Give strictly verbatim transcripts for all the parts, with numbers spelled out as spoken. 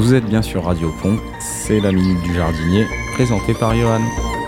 Vous êtes bien sur Radio Pont, c'est la Minute du Jardinier, présentée par Johan.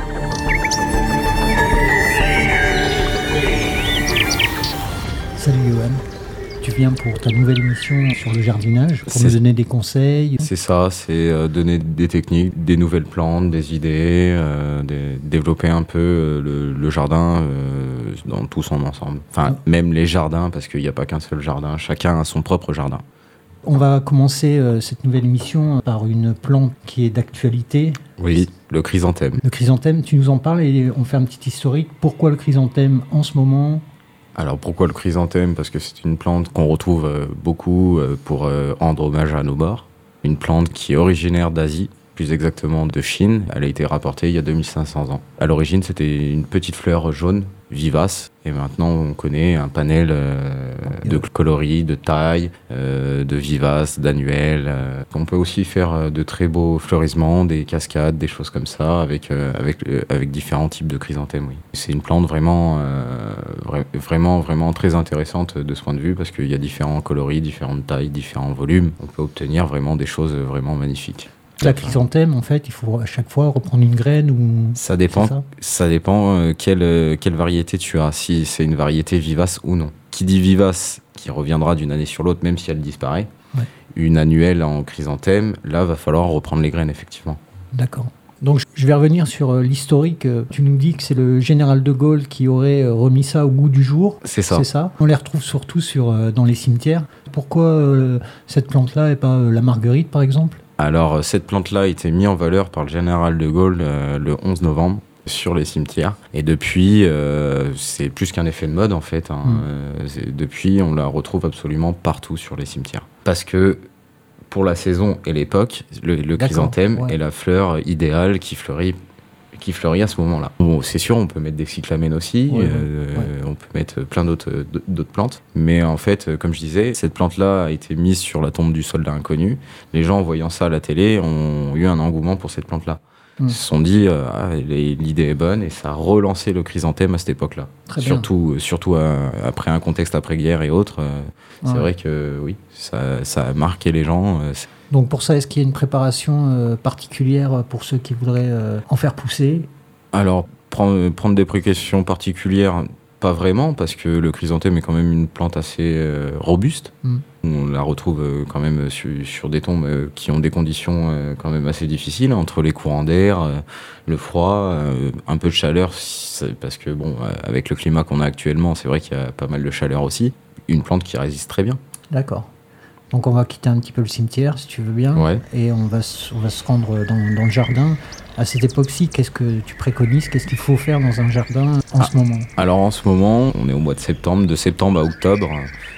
Salut Johan, tu viens pour ta nouvelle émission sur le jardinage, pour c'est... nous donner des conseils. C'est ça, c'est euh, donner des techniques, des nouvelles plantes, des idées, euh, des... développer un peu euh, le, le jardin euh, dans tout son ensemble. Enfin, oh. Même les jardins, parce qu'il n'y a pas qu'un seul jardin, chacun a son propre jardin. On va commencer euh, cette nouvelle émission par une plante qui est d'actualité. Oui, le chrysanthème. Le chrysanthème, tu nous en parles et on fait un petit historique. Pourquoi le chrysanthème en ce moment ? Alors pourquoi le chrysanthème ? Parce que c'est une plante qu'on retrouve euh, beaucoup euh, pour euh, rendre hommage à nos morts. Une plante qui est originaire d'Asie, plus exactement de Chine. Elle a été rapportée il y a deux mille cinq cents ans. À l'origine, c'était une petite fleur jaune, vivace. Et maintenant, on connaît un panel euh, de coloris, de tailles, euh, de vivaces, d'annuelles. Euh. On peut aussi faire de très beaux fleurissements, des cascades, des choses comme ça, avec, euh, avec, euh, avec différents types de chrysanthèmes. Oui. C'est une plante vraiment, euh, vra- vraiment, vraiment très intéressante de ce point de vue, parce qu'il y a différents coloris, différentes tailles, différents volumes. On peut obtenir vraiment des choses vraiment magnifiques. La chrysanthème, en fait, il faut à chaque fois reprendre une graine ou... Ça dépend, ça, ça dépend euh, quelle, euh, quelle variété tu as, si c'est une variété vivace ou non. Qui dit vivace, qui reviendra d'une année sur l'autre, même si elle disparaît. Ouais. Une annuelle en chrysanthème, là, va falloir reprendre les graines, effectivement. D'accord. Donc, je vais revenir sur euh, l'historique. Tu nous dis que c'est le général de Gaulle qui aurait euh, remis ça au goût du jour. C'est ça. C'est ça. On les retrouve surtout sur, euh, dans les cimetières. Pourquoi euh, cette plante-là et pas euh, la marguerite, par exemple ? Alors, cette plante-là a été mise en valeur par le général de Gaulle euh, le onze novembre sur les cimetières. Et depuis, euh, c'est plus qu'un effet de mode, en fait. Hein. Mmh. Euh, depuis, on la retrouve absolument partout sur les cimetières. Parce que, pour la saison et l'époque, le, le chrysanthème ouais. est la fleur idéale qui fleurit qui fleurit à ce moment-là. Bon, c'est sûr, on peut mettre des cyclamènes aussi, ouais, euh, ouais. on peut mettre plein d'autres, d'autres plantes, mais en fait, comme je disais, cette plante-là a été mise sur la tombe du soldat inconnu. Les gens, en voyant ça à la télé, ont eu un engouement pour cette plante-là. Mmh. Ils se sont dit, euh, ah, l'idée est bonne, et ça a relancé le chrysanthème à cette époque-là. Très surtout bien. surtout à, après un contexte après-guerre et autres, euh, c'est ouais. vrai que oui, ça, ça a marqué les gens. Euh, Donc pour ça, est-ce qu'il y a une préparation euh, particulière pour ceux qui voudraient euh, en faire pousser ? Alors, prendre, prendre des précautions particulières, pas vraiment, parce que le chrysanthème est quand même une plante assez euh, robuste. Mm. On la retrouve euh, quand même sur, sur des tombes euh, qui ont des conditions euh, quand même assez difficiles, entre les courants d'air, euh, le froid, euh, un peu de chaleur, parce que bon, euh, avec le climat qu'on a actuellement, c'est vrai qu'il y a pas mal de chaleur aussi. Une plante qui résiste très bien. D'accord. Donc on va quitter un petit peu le cimetière, si tu veux bien, ouais. et on va, on va se rendre dans, dans le jardin. À cette époque-ci, qu'est-ce que tu préconises ? Qu'est-ce qu'il faut faire dans un jardin en ah, ce moment ? Alors en ce moment, on est au mois de septembre, de septembre à octobre,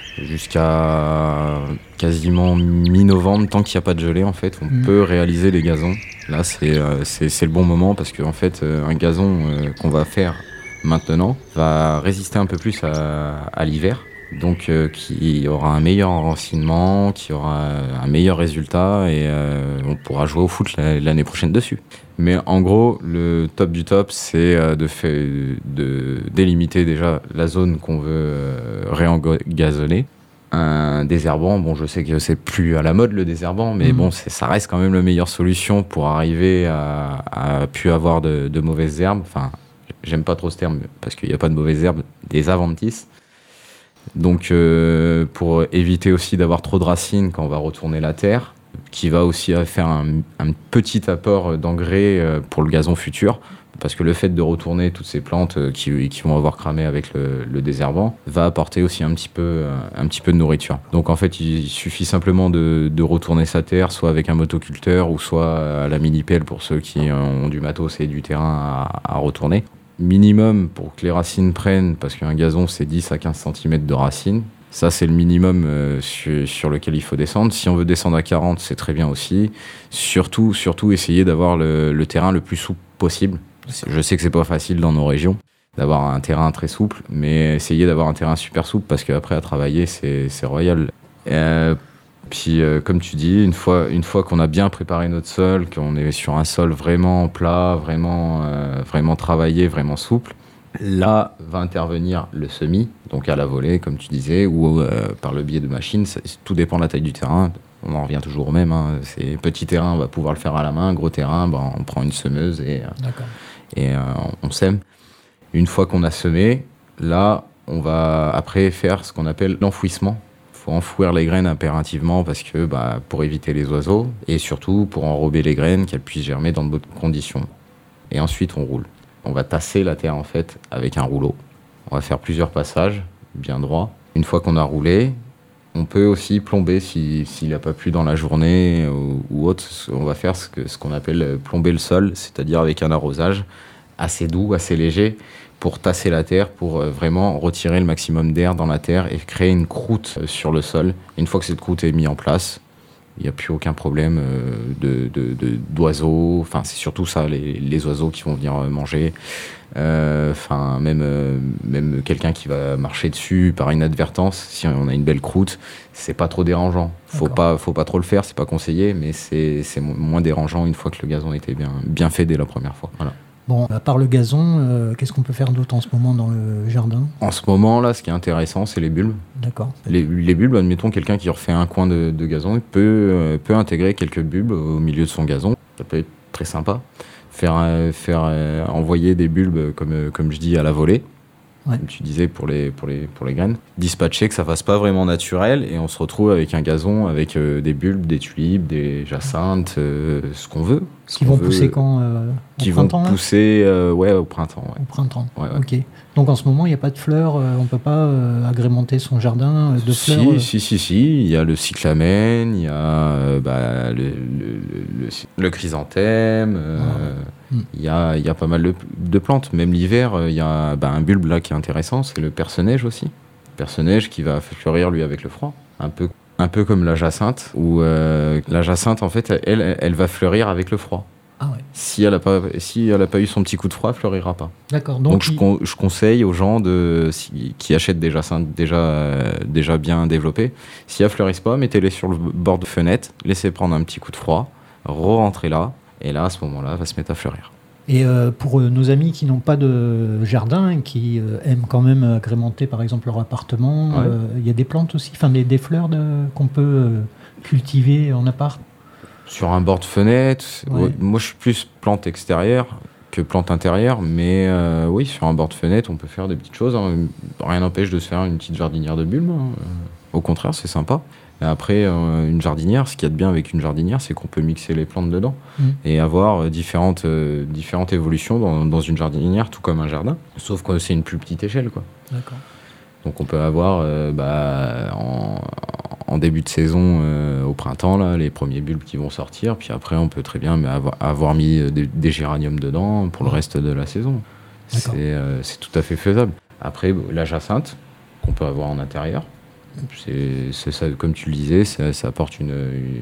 jusqu'à quasiment mi-novembre, tant qu'il n'y a pas de gelée, en fait, on mmh. peut réaliser les gazons. Là, c'est, euh, c'est, c'est le bon moment, parce qu'en fait, euh, un gazon euh, qu'on va faire maintenant va résister un peu plus à, à l'hiver. Donc euh, qui aura un meilleur enracinement, qui aura un meilleur résultat et euh, on pourra jouer au foot l'année prochaine dessus. Mais en gros, le top du top, c'est euh, de, fait, de délimiter déjà la zone qu'on veut euh, réengazonner. Un désherbant, bon, je sais que c'est plus à la mode le désherbant, mais mmh. bon, c'est, ça reste quand même la meilleure solution pour arriver à, à plus avoir de, de mauvaises herbes. Enfin, j'aime pas trop ce terme parce qu'il n'y a pas de mauvaises herbes, des adventices. Donc euh, pour éviter aussi d'avoir trop de racines quand on va retourner la terre, qui va aussi faire un, un petit apport d'engrais pour le gazon futur, parce que le fait de retourner toutes ces plantes qui, qui vont avoir cramé avec le, le désherbant va apporter aussi un petit peu, un petit peu de nourriture. Donc en fait, il suffit simplement de, de retourner sa terre, soit avec un motoculteur ou soit à la mini-pelle pour ceux qui ont du matos et du terrain à, à retourner. Minimum pour que les racines prennent, parce qu'un gazon c'est dix à quinze centimètres de racines. Ça c'est le minimum euh, sur, sur lequel il faut descendre. Si on veut descendre à quarante, c'est très bien aussi. Surtout, surtout essayer d'avoir le, le terrain le plus souple possible. Je sais que c'est pas facile dans nos régions d'avoir un terrain très souple, mais essayez d'avoir un terrain super souple parce qu'après à travailler c'est, c'est royal. Euh, Puis, euh, comme tu dis, une fois, une fois qu'on a bien préparé notre sol, qu'on est sur un sol vraiment plat, vraiment, euh, vraiment travaillé, vraiment souple, là va intervenir le semis, donc à la volée, comme tu disais, ou euh, par le biais de machines. Ça, tout dépend de la taille du terrain. on en revient toujours au même. Hein. C'est petit terrain, on va pouvoir le faire à la main. Gros terrain, ben, on prend une semeuse et, et euh, on sème. Une fois qu'on a semé, là, on va après faire ce qu'on appelle l'enfouissement. Il faut enfouir les graines impérativement parce que, bah, pour éviter les oiseaux et surtout pour enrober les graines, qu'elles puissent germer dans de bonnes conditions. Et ensuite, on roule. On va tasser la terre en fait avec un rouleau. On va faire plusieurs passages bien droits. Une fois qu'on a roulé, on peut aussi plomber si, s'il n'a pas plu dans la journée ou, ou autre. On va faire ce, que, ce qu'on appelle plomber le sol, c'est-à-dire avec un arrosage assez doux, assez léger, pour tasser la terre, pour vraiment retirer le maximum d'air dans la terre et créer une croûte sur le sol. Une fois que cette croûte est mise en place, il n'y a plus aucun problème de, de, de, d'oiseaux. Enfin, c'est surtout ça, les, les oiseaux qui vont venir manger. Enfin, euh, même, euh, même quelqu'un qui va marcher dessus par inadvertance, si on a une belle croûte, c'est pas trop dérangeant. Faut pas, faut pas trop le faire, c'est pas conseillé, mais c'est, c'est moins dérangeant une fois que le gazon était bien, bien fait dès la première fois. Voilà. Bon, à part le gazon, euh, qu'est-ce qu'on peut faire d'autre en ce moment dans le jardin ? En ce moment, là, ce qui est intéressant, c'est les bulbes. D'accord. Les, les bulbes, admettons, quelqu'un qui refait un coin de, de gazon, il peut, euh, peut intégrer quelques bulbes au milieu de son gazon. Ça peut être très sympa. Faire, euh, faire euh, envoyer des bulbes, comme, euh, comme je dis, à la volée. Ouais. Comme tu disais, pour les, pour, les, pour les graines. Dispatcher, que ça fasse pas vraiment naturel, et on se retrouve avec un gazon, avec euh, des bulbes, des tulipes, des jacinthes, euh, ce qu'on veut. Ce qui qu'on vont veut, pousser quand euh, au Qui printemps, vont pousser euh, ouais, au printemps. Ouais. Au printemps, ouais, ouais. Ok. Donc en ce moment, il n'y a pas de fleurs, euh, on ne peut pas euh, agrémenter son jardin de si, fleurs euh... Si, si, si, il y a le cyclamen, il y a euh, bah, le, le, le, le chrysanthème, euh, ah. il, y a, il y a pas mal de, de plantes. Même l'hiver, il y a bah, un bulbe là qui est intéressant, c'est le perce-neige aussi. Le perce-neige qui va fleurir lui avec le froid, un peu, un peu comme la jacinthe, où euh, la jacinthe, en fait, elle, elle va fleurir avec le froid. Ah ouais. Si elle n'a pas, si elle a pas eu son petit coup de froid, elle ne fleurira pas. D'accord. Donc, Donc je, il... con, je conseille aux gens de, si, qui achètent des jacinthes déjà, euh, déjà bien développées, si elles ne fleurissent pas, mettez-les sur le bord de fenêtre, laissez prendre un petit coup de froid, re-rentrez là, et là, à ce moment-là, elle va se mettre à fleurir. Et euh, pour euh, nos amis qui n'ont pas de jardin, qui euh, aiment quand même agrémenter par exemple leur appartement, il ouais. euh, y a des plantes aussi, enfin des, des fleurs de, qu'on peut euh, cultiver en appart. Sur un bord de fenêtre, ouais. ouais, moi je suis plus plante extérieure que plante intérieure, mais euh, oui, sur un bord de fenêtre, on peut faire des petites choses. Hein. Rien n'empêche de se faire une petite jardinière de bulbes. Hein. Au contraire, c'est sympa. Et après, euh, une jardinière, ce qu'il y a de bien avec une jardinière, c'est qu'on peut mixer les plantes dedans mmh. et avoir différentes, euh, différentes évolutions dans, dans une jardinière, tout comme un jardin, sauf que c'est une plus petite échelle, quoi. D'accord. Donc on peut avoir euh, bah, en, en début de saison, euh, au printemps, là, les premiers bulbes qui vont sortir, puis après on peut très bien avoir, avoir mis des, des géraniums dedans pour le reste de la saison. C'est, euh, c'est tout à fait faisable. Après, la jacinthe, qu'on peut avoir en intérieur, c'est, c'est ça, comme tu le disais, ça, ça apporte une,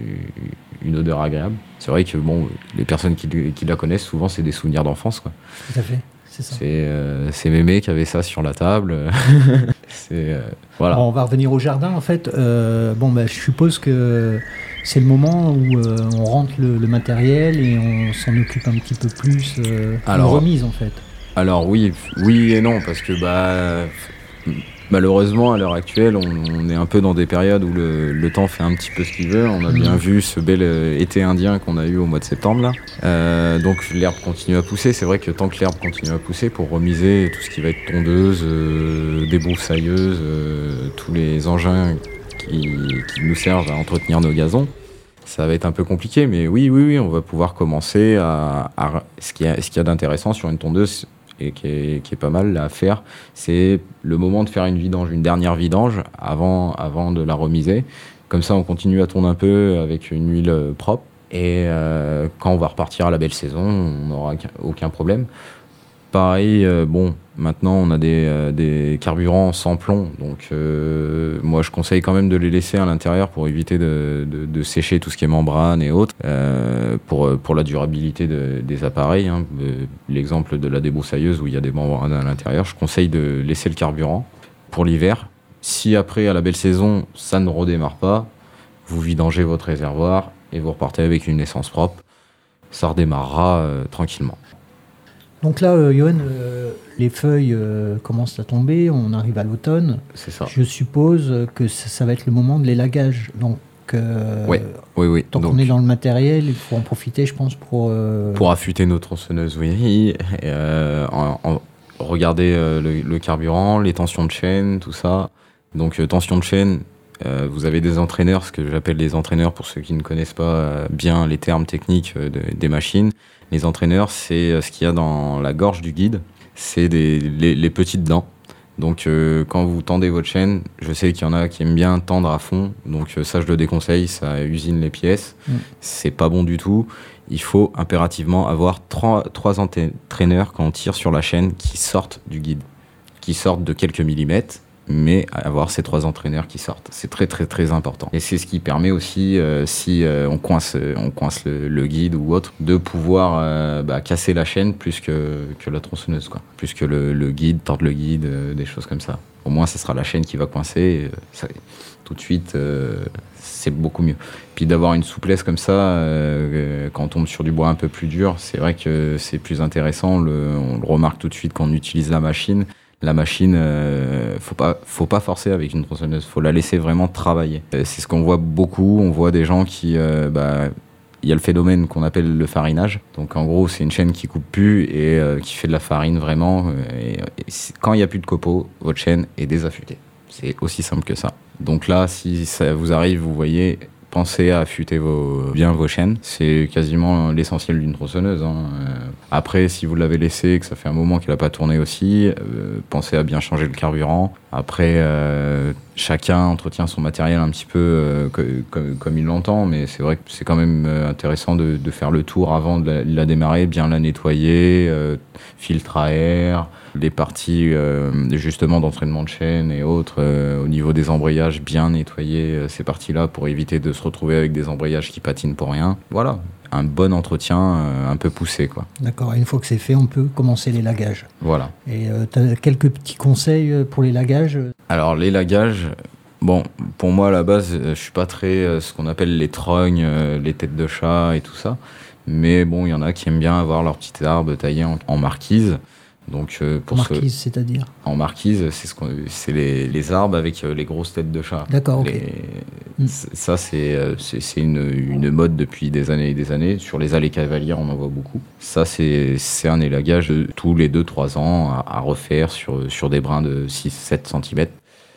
une odeur agréable. C'est vrai que bon, les personnes qui, qui la connaissent, souvent c'est des souvenirs d'enfance, quoi. Tout à fait. C'est, ça. C'est, euh, c'est mémé qui avait ça sur la table. c'est, euh, voilà. Bon, on va revenir au jardin en fait. Euh, bon, bah, je suppose que c'est le moment où euh, on rentre le, le matériel et on s'en occupe un petit peu plus. Euh, alors, une remise en fait. Alors oui, oui et non, parce que bah, malheureusement à l'heure actuelle, on, on est un peu dans des périodes où le, le temps fait un petit peu ce qu'il veut. On a mmh. bien vu ce bel été indien qu'on a eu au mois de septembre là. Euh, donc l'herbe continue à pousser. C'est vrai que tant que l'herbe continue à pousser, pour remiser tout ce qui va être tondeuse, euh, débroussailleuse, euh, tous les engins qui, qui nous servent à entretenir nos gazons, ça va être un peu compliqué. Mais oui, oui, oui, on va pouvoir commencer à, à ce qu'il y a, ce qu'il y a d'intéressant sur une tondeuse. Et qui est, qui est pas mal là, à faire, c'est le moment de faire une vidange, une dernière vidange avant, avant de la remiser. Comme ça, on continue à tourner un peu avec une huile propre. Et euh, quand on va repartir à la belle saison, on n'aura aucun problème. Pareil, euh, bon, maintenant on a des, euh, des carburants sans plomb, donc euh, moi je conseille quand même de les laisser à l'intérieur pour éviter de, de, de sécher tout ce qui est membrane et autres, euh, pour, pour la durabilité de, des appareils. Hein. L'exemple de la débroussailleuse où il y a des membranes à l'intérieur, je conseille de laisser le carburant pour l'hiver. Si après, à la belle saison, ça ne redémarre pas, vous vidangez votre réservoir et vous repartez avec une essence propre, ça redémarrera euh, tranquillement. Donc là, euh, Johan, euh, les feuilles euh, commencent à tomber, on arrive à l'automne. C'est ça. Je suppose que ça, ça va être le moment de l'élagage. Donc que ouais. oui, oui. tant Donc, qu'on est dans le matériel, il faut en profiter, je pense, pour... Euh... Pour affûter nos tronçonneuses, oui. Et, euh, en, en, regarder euh, le, le carburant, les tensions de chaîne, tout ça. Donc, euh, tension de chaîne, euh, vous avez des entraîneurs, ce que j'appelle les entraîneurs, pour ceux qui ne connaissent pas euh, bien les termes techniques euh, de, des machines. Les entraîneurs, c'est euh, ce qu'il y a dans la gorge du guide. C'est des, les, les petites dents. Donc euh, quand vous tendez votre chaîne, je sais qu'il y en a qui aiment bien tendre à fond, donc euh, ça je le déconseille, ça usine les pièces, mmh. c'est pas bon du tout. Il faut impérativement avoir trois, trois entraîneurs quand on tire sur la chaîne qui sortent du guide, qui sortent de quelques millimètres, mais avoir ces trois entraîneurs qui sortent, c'est très très très important. Et c'est ce qui permet aussi, euh, si euh, on coince, on coince le, le guide ou autre, de pouvoir euh, bah, casser la chaîne plus que, que la tronçonneuse, quoi. Plus que le, le guide, tordre le guide, euh, des choses comme ça. Au moins, ça sera la chaîne qui va coincer. Euh, ça, tout de suite, euh, c'est beaucoup mieux. Puis d'avoir une souplesse comme ça, euh, quand on tombe sur du bois un peu plus dur, c'est vrai que c'est plus intéressant. Le, on le remarque tout de suite quand on utilise la machine. La machine, euh, faut pas, faut pas forcer avec une tronçonneuse, faut la laisser vraiment travailler. C'est ce qu'on voit beaucoup, on voit des gens qui, euh, bah, il y a le phénomène qu'on appelle le farinage. Donc en gros, c'est une chaîne qui coupe plus et euh, qui fait de la farine vraiment. Et, et quand il n'y a plus de copeaux, votre chaîne est désaffûtée. C'est aussi simple que ça. Donc là, si ça vous arrive, vous voyez, pensez à affûter vos, bien vos chaînes. C'est quasiment l'essentiel d'une tronçonneuse, hein. Après, si vous l'avez laissé et que ça fait un moment qu'elle n'a pas tourné aussi, euh, pensez à bien changer le carburant. Après, euh, chacun entretient son matériel un petit peu euh, que, comme, comme il l'entend, mais c'est vrai que c'est quand même intéressant de, de faire le tour avant de la, de la démarrer, bien la nettoyer, euh, filtre à air, les parties euh, justement d'entraînement de chaîne et autres, euh, au niveau des embrayages, bien nettoyer euh, ces parties-là pour éviter de se retrouver avec des embrayages qui patinent pour rien. Voilà. Un bon entretien euh, un peu poussé, quoi. D'accord, et une fois que c'est fait, on peut commencer les lagages. Voilà. Et euh, tu as quelques petits conseils pour les lagages ? Alors, les lagages, bon, pour moi, à la base, je suis pas très euh, ce qu'on appelle les trognes, euh, les têtes de chat et tout ça. Mais bon, il y en a qui aiment bien avoir leurs petites arbres taillées en, en marquise. Donc, euh, pour marquise, ce... c'est-à-dire ? En marquise, c'est, ce qu'on... c'est les, les arbres avec euh, les grosses têtes de chat. D'accord, ok. Les... Mm. Ça, c'est, euh, c'est, c'est une, une mode depuis des années et des années. Sur les allées cavalières, on en voit beaucoup. Ça, c'est, c'est un élagage de tous les deux trois ans à, à refaire sur, sur des brins de six à sept centimètres.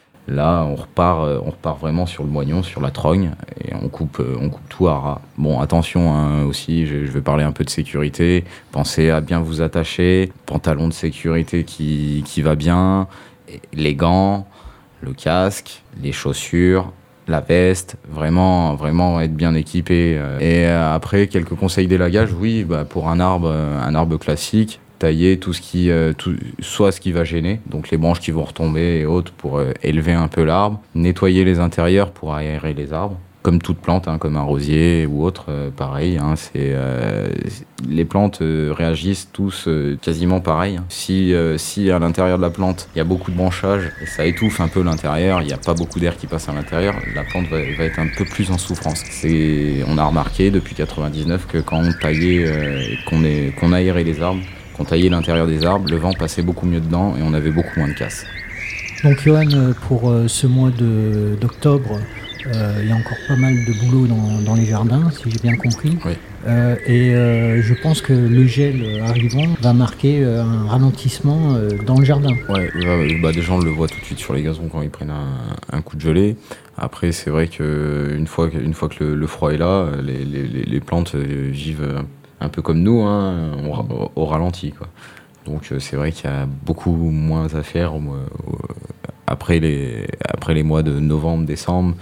Là, on repart, on repart vraiment sur le moignon, sur la trogne, et on coupe, on coupe tout à ras. Bon, attention hein, aussi, je, je vais parler un peu de sécurité. Pensez à bien vous attacher, pantalon de sécurité qui, qui va bien, les gants, le casque, les chaussures, la veste, vraiment, vraiment être bien équipé. Et après, quelques conseils d'élagage, oui, bah, pour un arbre, un arbre classique, tailler tout ce qui, euh, tout, soit ce qui va gêner, donc les branches qui vont retomber et autres pour euh, élever un peu l'arbre, nettoyer les intérieurs pour aérer les arbres, comme toute plante, hein, comme un rosier ou autre, euh, pareil. Hein, c'est, euh, les plantes euh, réagissent tous euh, quasiment pareil. Hein. Si, euh, si à l'intérieur de la plante, il y a beaucoup de branchage et ça étouffe un peu l'intérieur, il n'y a pas beaucoup d'air qui passe à l'intérieur, la plante va, va être un peu plus en souffrance. C'est, on a remarqué depuis quatre-vingt-dix-neuf que quand on taillait, euh, qu'on, est, qu'on aérait les arbres, qu'on taillait l'intérieur des arbres, le vent passait beaucoup mieux dedans et on avait beaucoup moins de casse. Donc Johan, pour ce mois de, d'octobre, euh, il y a encore pas mal de boulot dans, dans les jardins, si j'ai bien compris. Oui. Euh, et euh, je pense que le gel arrivant va marquer un ralentissement euh, dans le jardin. Ouais, bah, des gens le voient tout de suite sur les gazons quand ils prennent un, un coup de gelée. Après, c'est vrai qu'une fois, une fois que le, le froid est là, les, les, les plantes vivent un peu comme nous, hein, au, au ralenti, quoi. Donc c'est vrai qu'il y a beaucoup moins à faire au, au, après, les, après les mois de novembre, décembre,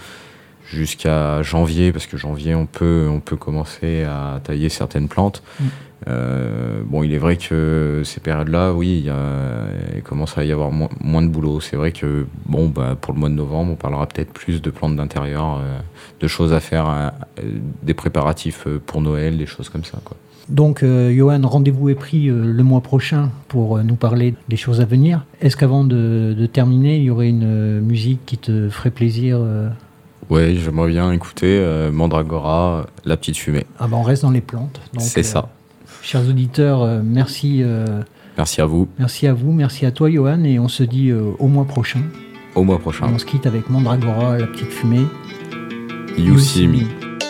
jusqu'à janvier, parce que janvier, on peut, on peut commencer à tailler certaines plantes. Mmh. Euh, bon, il est vrai que ces périodes-là, oui, il, y a, il commence à y avoir moins, moins de boulot. C'est vrai que bon, bah, pour le mois de novembre, on parlera peut-être plus de plantes d'intérieur, euh, de choses à faire, euh, des préparatifs pour Noël, des choses comme ça, quoi. Donc, euh, Johan, rendez-vous est pris euh, le mois prochain pour euh, nous parler des choses à venir. Est-ce qu'avant de, de terminer, il y aurait une euh, musique qui te ferait plaisir euh... Oui, j'aimerais bien écouter euh, Mandragora, La Petite Fumée. Ah ben, on reste dans les plantes. Donc, c'est euh, ça. Chers auditeurs, euh, merci. Euh, merci à vous. Merci à vous, merci à toi, Johan, et on se dit euh, au mois prochain. Au mois prochain. Et on se quitte avec Mandragora, La Petite Fumée. You See Me.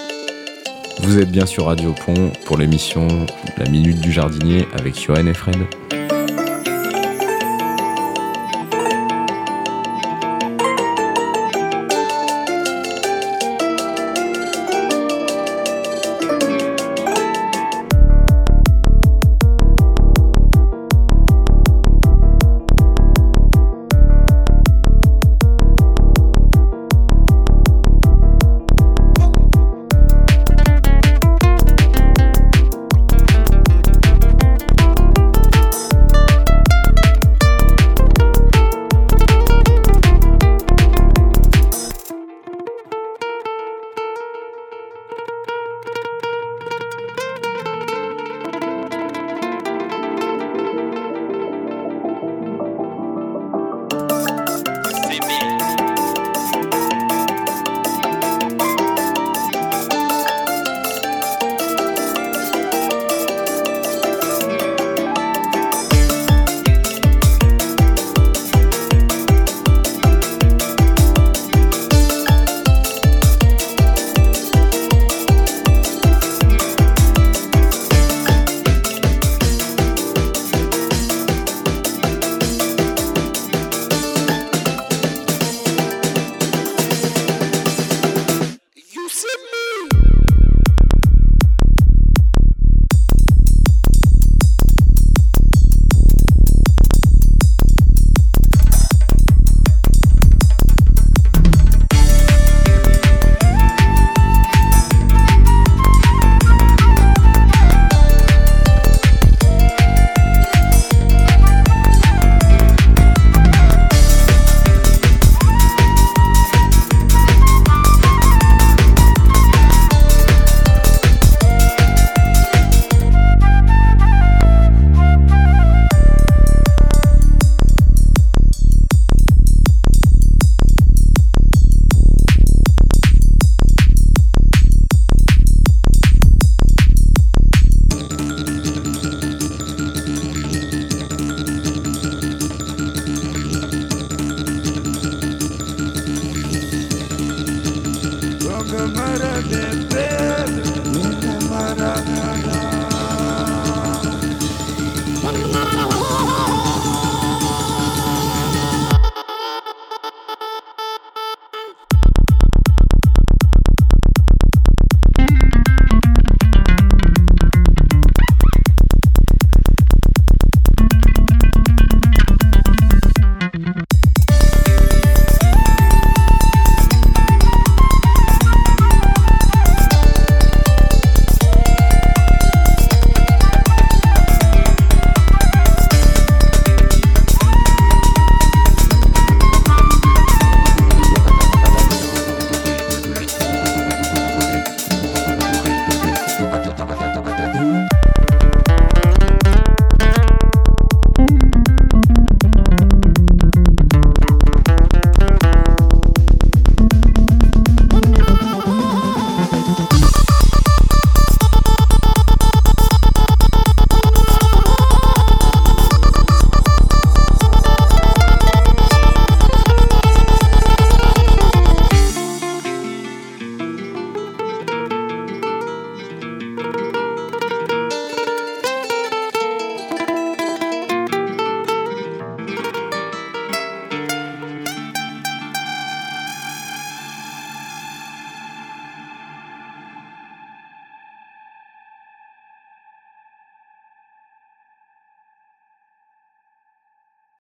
Vous êtes bien sur Radio Pont pour l'émission La Minute du Jardinier avec Johan et Fred. From the murder